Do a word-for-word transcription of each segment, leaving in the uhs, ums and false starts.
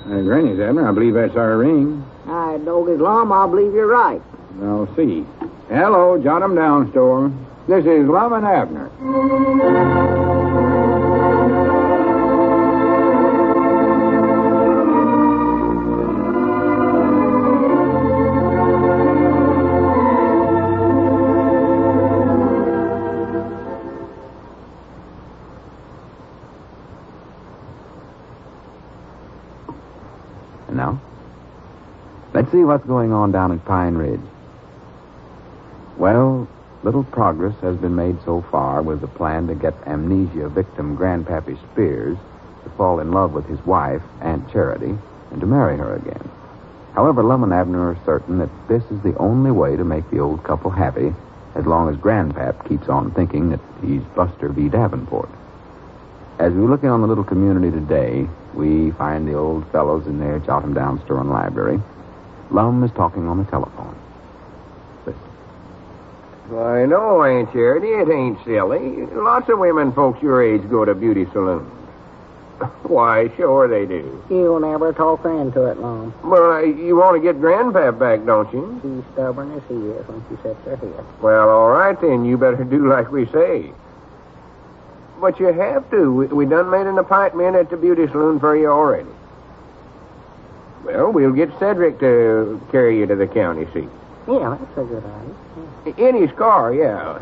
Uh, Granny's, Abner. I believe that's our ring. I dog his Lum, I believe you're right. I'll see. Hello, jot 'em down, store. This is Lum and Abner. Now, let's see what's going on down at Pine Ridge. Well, little progress has been made so far with the plan to get amnesia victim Grandpappy Spears to fall in love with his wife, Aunt Charity, and to marry her again. However, Lum and Abner are certain that this is the only way to make the old couple happy, as long as Grandpap keeps on thinking that he's Buster V. Davenport. As we look in on the little community today, we find the old fellows in their jot-em-down store and library. Lum is talking on the telephone. Listen. Why, no, Aunt Charity, it ain't silly. Lots of women folks your age go to beauty saloons. Why, sure they do. You'll never talk her into it, Lum. Well, uh, you want to get Grandpap back, don't you? She's stubborn as he is when she sets her head. Well, all right, then. You better do like we say. But you have to. We, we done made an appointment at the beauty saloon for you already. Well, we'll get Cedric to carry you to the county seat. Yeah, that's a good idea. In his car, yeah.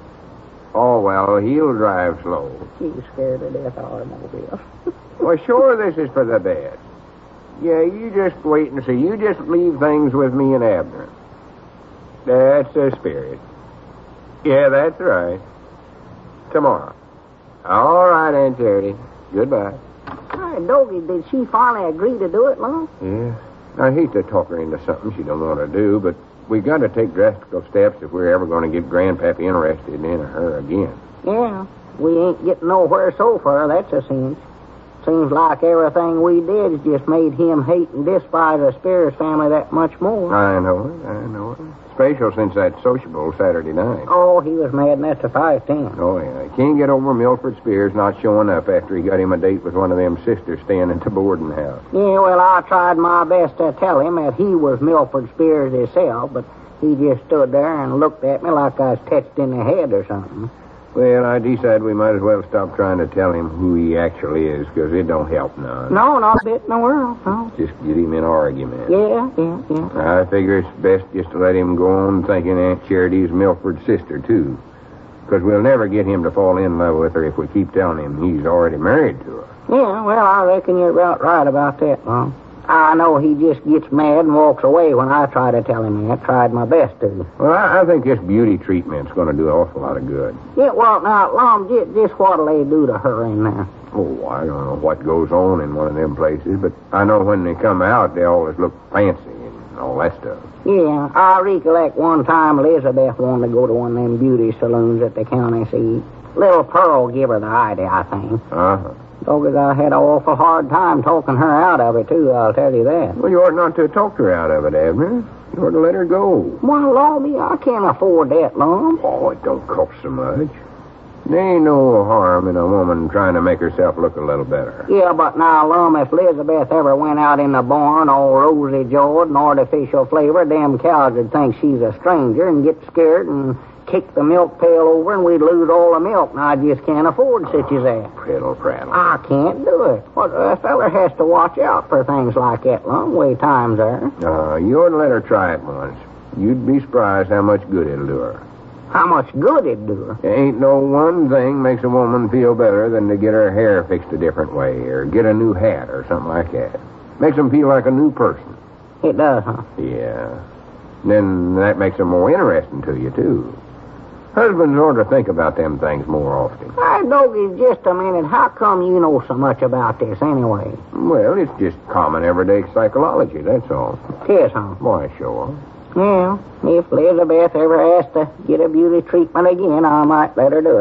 Oh, well, he'll drive slow. She's scared to death of automobiles. Well, sure, this is for the best. Yeah, you just wait and see. You just leave things with me and Abner. That's the spirit. Yeah, that's right. Tomorrow. All right, Aunt Charity. Goodbye. Hey, Doggy, did she finally agree to do it, Lum? Yeah. I hate to talk her into something she don't want to do, but we got to take drastic steps if we're ever going to get Grandpappy interested in her again. Yeah. We ain't getting nowhere so far, that's a cinch. Seems like everything we did just made him hate and despise the Spears family that much more. I know it. I know it. Special since that sociable Saturday night. Oh, he was mad enough to fight then. Oh, yeah. He can't get over Milford Spears not showing up after he got him a date with one of them sisters staying at the boarding house. Yeah, well, I tried my best to tell him that he was Milford Spears himself, but he just stood there and looked at me like I was touched in the head or something. Well, I decided we might as well stop trying to tell him who he actually is, because it don't help none. No, not a bit in the world, no. Just get him in argument. Yeah, yeah, yeah. I figure it's best just to let him go on thinking Aunt Charity's Milford's sister, too. Because we'll never get him to fall in love with her if we keep telling him he's already married to her. Yeah, well, I reckon you're about right about that, Mom. I know he just gets mad and walks away when I try to tell him that. Tried my best to. Well, I, I think this beauty treatment's going to do an awful lot of good. Yeah, well, now, Lom, just, just what'll they do to her in there? Oh, I don't know what goes on in one of them places, but I know when they come out, they always look fancy and all that stuff. Yeah, I recollect one time Elizabeth wanted to go to one of them beauty saloons at the county seat. Little Pearl gave her the idea, I think. Uh-huh. Because I had an awful hard time talking her out of it, too, I'll tell you that. Well, you ought not to talk her out of it, Abner. You ought to let her go. Well, Lobby, I can't afford that, Lom. Oh, it don't cost so much. There ain't no harm in a woman trying to make herself look a little better. Yeah, but now, Lum, if Elizabeth ever went out in the barn all rosy-jawed and artificial flavor, them cows would think she's a stranger and get scared and kick the milk pail over and we'd lose all the milk, and I just can't afford such as that. Prattle, prattle. I can't do it. Well, a feller has to watch out for things like that, Lum, way times are. Uh, you ought to let her try it once. You'd be surprised how much good it'll do her. How much good it'd do her? There ain't no one thing makes a woman feel better than to get her hair fixed a different way or get a new hat or something like that. Makes them feel like a new person. It does, huh? Yeah. Then that makes them more interesting to you, too. Husbands ought to think about them things more often. Hey, Doggy, just a minute. How come you know so much about this anyway? Well, it's just common everyday psychology, that's all. Tis, huh? Why, sure. Well, if Elizabeth ever has to get a beauty treatment again, I might let her do it.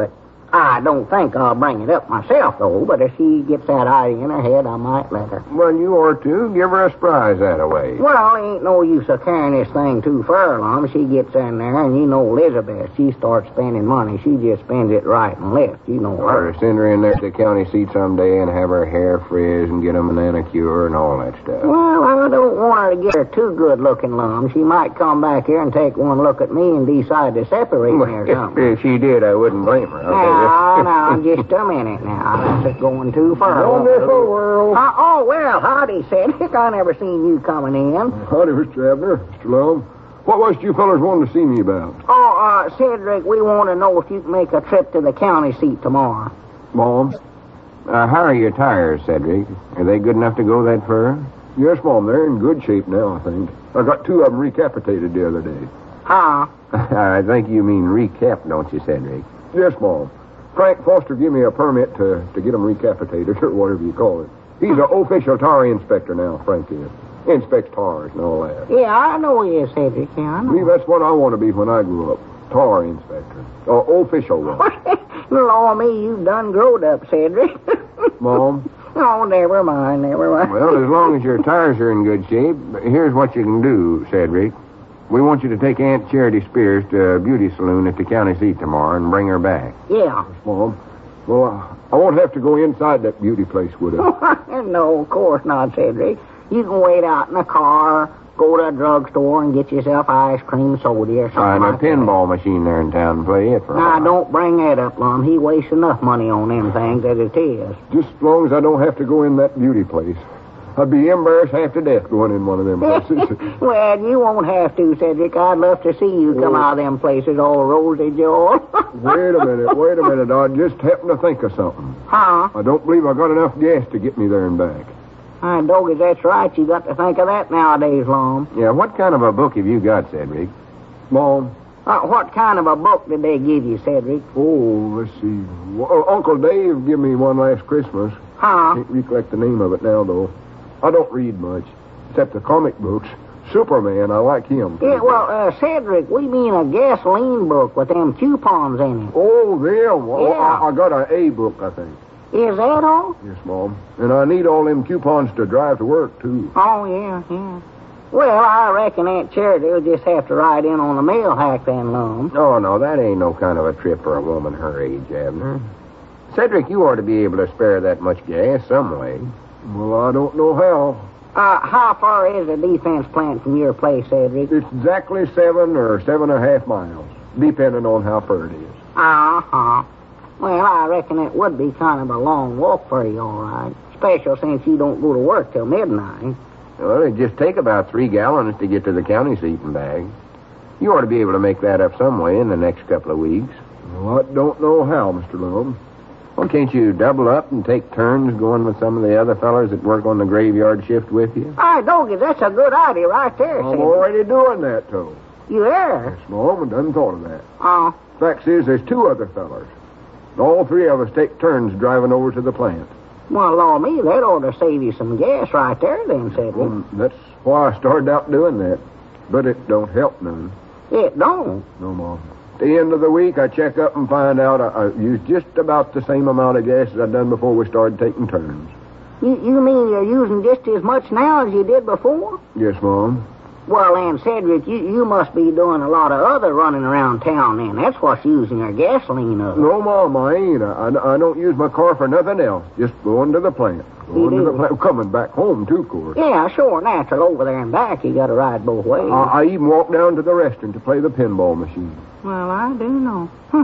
I don't think I'll bring it up myself, though, but if she gets that idea in her head, I might let her. Well, you ought to. Give her a surprise that away. Well, ain't no use of carrying this thing too far along. She gets in there, and you know Elizabeth, she starts spending money. She just spends it right and left. You know her. Or send her in there to the county seat someday and have her hair frizzed and get a manicure and all that stuff. Well, I don't want her to get her too good-looking, Lum. She might come back here and take one look at me and decide to separate me or something. If she did, I wouldn't blame her. No, no, just a minute now. That's going too far. Wonderful world. Uh, oh, well, howdy, Cedric. I never seen you coming in. Howdy, Mister Abner. Mister Lum. What was you fellas wanting to see me about? Oh, uh, Cedric, we want to know if you can make a trip to the county seat tomorrow. Mom? Uh, how are your tires, Cedric? Are they good enough to go that far? Yes, Mom. They're in good shape now, I think. I got two of them recapitated the other day. Huh? I think you mean recap, don't you, Cedric? Yes, Mom. Frank Foster gave me a permit to, to get them recapitated, or whatever you call it. He's an official tar inspector now, Frank is. Inspects tars and all that. Yeah, I know he is, Cedric. Yeah, I I believe know. that's what I want to be when I grow up. Tar inspector. Or official one. Lord me, you've done growed up, Cedric. Mom? Oh, never mind, never mind. Well, as long as your tires are in good shape, here's what you can do, Cedric. We want you to take Aunt Charity Spears to a beauty saloon at the county seat tomorrow and bring her back. Yeah. Mom? Well, I, I won't have to go inside that beauty place, would I? No, of course not, Cedric. You can wait out in the car, go to a drugstore and get yourself ice cream, soda, or something Find a like pinball machine there in town and play it for a that. Now, while. don't bring that up, Lum. He wastes enough money on them things as it is. Just as long as I don't have to go in that beauty place. I'd be embarrassed half to death going in one of them places. Well, you won't have to, Cedric. I'd love to see you come Oh. out of them places all rosy, Joel. Wait a minute, wait a minute. I just happened to think of something. Huh? I don't believe I got enough gas to get me there and back. Hi, doggies, that's right. You got to think of that nowadays, Lum. Yeah, what kind of a book have you got, Cedric? Mom? Uh, what kind of a book did they give you, Cedric? Oh, let's see. Well, Uncle Dave gave me one last Christmas. Huh? Can't recollect the name of it now, though. I don't read much, except the comic books. Superman, I like him. Yeah, well, uh, Cedric, we mean a gasoline book with them coupons in it. Oh, them. Oh, Yeah. I, I got an A book, I think. Is that all? Yes, Mom. And I need all them coupons to drive to work, too. Oh, yeah, yeah. Well, I reckon Aunt Charity will just have to ride in on the mail hack then, Lum. Oh, no, that ain't no kind of a trip for a woman her age, Abner. Cedric, you ought to be able to spare that much gas some way. Well, I don't know how. Uh, how far is the defense plant from your place, Cedric? It's exactly seven or seven and a half miles, depending on how far it is. Uh-huh. Well, I reckon it would be kind of a long walk for you, all right. Especially since you don't go to work till midnight. Well, it'd just take about three gallons to get to the county seat and back. You ought to be able to make that up some way in the next couple of weeks. Well, I don't know how, Mister Lum. Well, can't you double up and take turns going with some of the other fellers that work on the graveyard shift with you? Hi, doggy, that's a good idea right there, I'm Cedric. already doing that, too. You there? Yes, Mom, I done thought of that. Uh, Fact is, there's two other fellers. All three of us take turns driving over to the plant. well, Lord me, that ought to save you some gas right there then, Cedric. Well, that's why I started out doing that. But it don't help none. It don't. No, Mom. At the end of the week, I check up and find out I, I used just about the same amount of gas as I'd done before we started taking turns. You, you mean you're using just as much now as you did before? Yes, Mom. Well, then, Cedric, you, you must be doing a lot of other running around town then. That's what's using your gasoline up. No, Mom, I ain't. I, I, I don't use my car for nothing else. Just going to the plant. Going to the do? plant. Coming back home, too, of course. Yeah, sure, natural. Over there and back, you got to ride both ways. I, I even walk down to the restaurant to play the pinball machine. Well, I do know. Huh.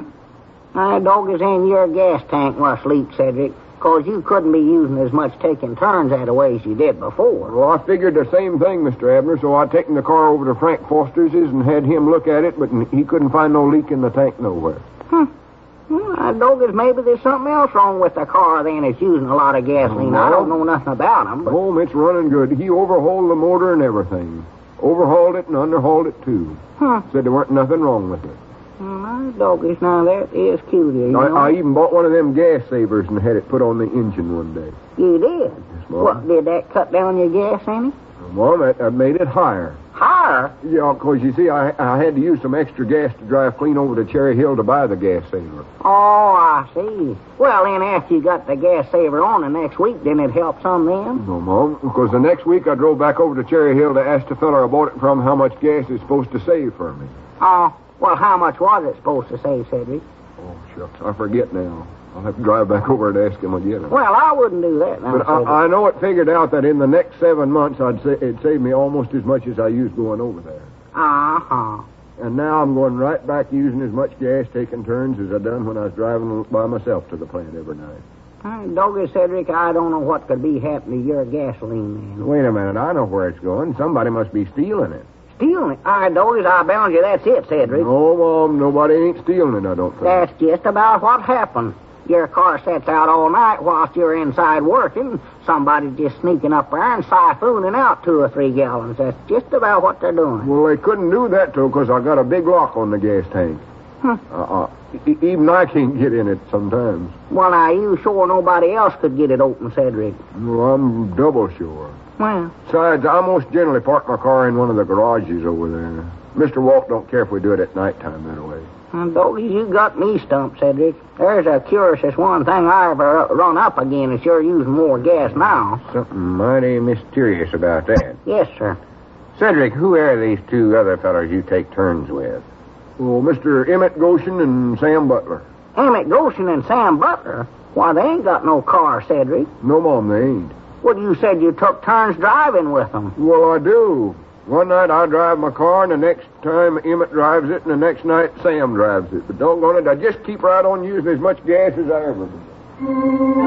My dog is in your gas tank must leak, Cedric, because you couldn't be using as much taking turns that way as you did before. Well, I figured the same thing, Mister Abner, so I'd taken the car over to Frank Foster's and had him look at it, but he couldn't find no leak in the tank nowhere. Huh. Well, my dog is maybe there's something else wrong with the car then. It's using a lot of gasoline. I don't know nothing about them, but... Home, it's running good. He overhauled the motor and everything. Overhauled it and underhauled it, too. Huh. Said there weren't nothing wrong with it. My doggies, now that is cute. You know? I, I even bought one of them gas savers and had it put on the engine one day. You did? Yes, Mom. What, did that cut down your gas any? Mom, I, I made it higher. Higher? Yeah, because you see, I, I had to use some extra gas to drive clean over to Cherry Hill to buy the gas saver. Oh, I see. Well, then after you got the gas saver on the next week, didn't it help some then? No, Mom, because the next week I drove back over to Cherry Hill to ask the fella I bought it from how much gas it's supposed to save for me. Oh, well, how much was it supposed to save, Cedric? Oh, shucks, I forget now. I'll have to drive back over and ask him again. Well, I wouldn't do that now, But I, I know it figured out that in the next seven months, I'd say it'd save me almost as much as I used going over there. Uh-huh. And now I'm going right back using as much gas taking turns as I done when I was driving by myself to the plant every night. Hey, doggy, Cedric, I don't know what could be happening to your gasoline, man. Wait a minute, I know where it's going. Somebody must be stealing it. Stealing it? All right, doggies, I bound you that's it, Cedric. No, Mom, nobody ain't stealing it, I don't think. That's just about what happened. Your car sits out all night whilst you're inside working. Somebody's just sneaking up there and siphoning out two or three gallons. That's just about what they're doing. Well, they couldn't do that, too, because I got a big lock on the gas tank. Huh. Uh-uh. E- even I can't get in it sometimes. Well, now, you sure nobody else could get it open, Cedric? Well, I'm double sure. Well, Besides, I most generally park my car in one of the garages over there. Mister Walt don't care if we do it at nighttime that way. well, doggies, you got me stumped, Cedric. There's a curious one thing I ever run up against. You're using more gas now. Something mighty mysterious about that. Yes, sir. Cedric, who are these two other fellows you take turns with? Well, Mister Emmett Goshen and Sam Butler. Emmett Goshen and Sam Butler? Why, they ain't got no car, Cedric. No, Mom, they ain't. Well, you said you took turns driving with them. Well, I do. One night I drive my car, and the next time Emmett drives it, and the next night Sam drives it. But doggone it, I just keep right on using as much gas as I ever do.